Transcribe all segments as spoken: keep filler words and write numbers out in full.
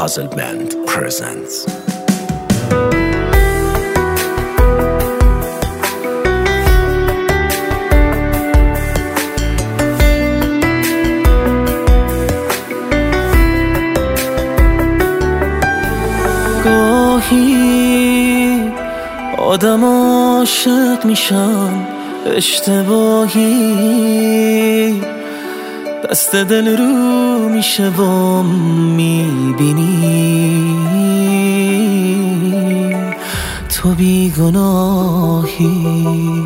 Puzzle Band presents. گاهی آدم عاشق میشن اشتباهی، دست دل رو میشه و میبینی تو بیگناهی.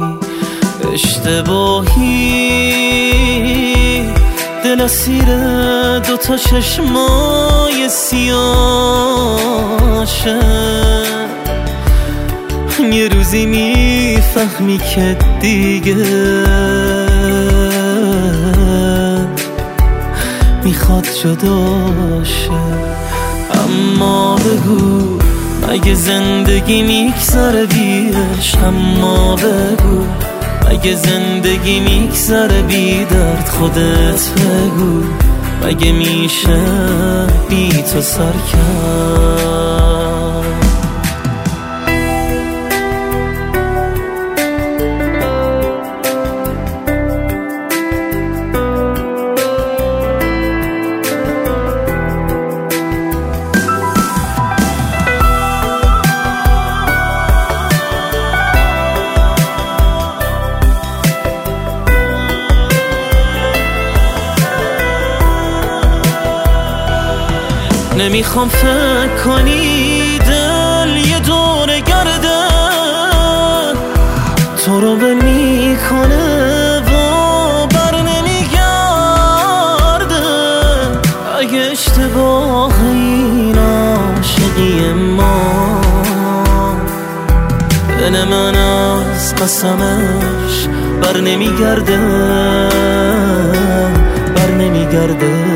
اشتباهی دل اسیر دوتا چشمای سیاشه، یه روزی میفهمی که دیگه میخواد جداشه. اما بگو اگه زندگی میگذره بی عشق، اما بگو اگه زندگی میگذره بی درد، خودت بگو مگه میشه بی تو سر کرد. نمیخوام فکر کنی دل یه دور گرده تو رو بل میکنه و بر نمیگرده. اگه اشتباه این عاشقی ما، دل من از قسمش بر نمیگرده بر نمیگرده.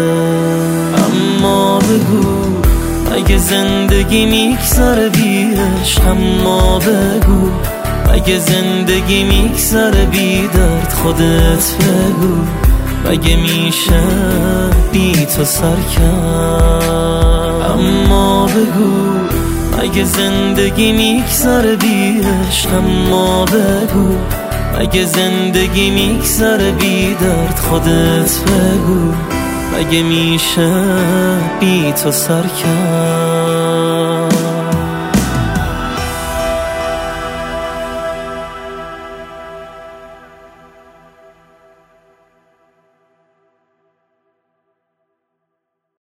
اما بگو اگه زندگی میگذره بی عشق، اما بگو اگه زندگی میگذره بی درد، خودت بگو مگه میشه بی تو سر کرد. اما بگو اگه زندگی میگذره بی عشق، اما بگو اگه زندگی میگذره بی درد، خودت بگو مگه میشه بی تو سر کرد.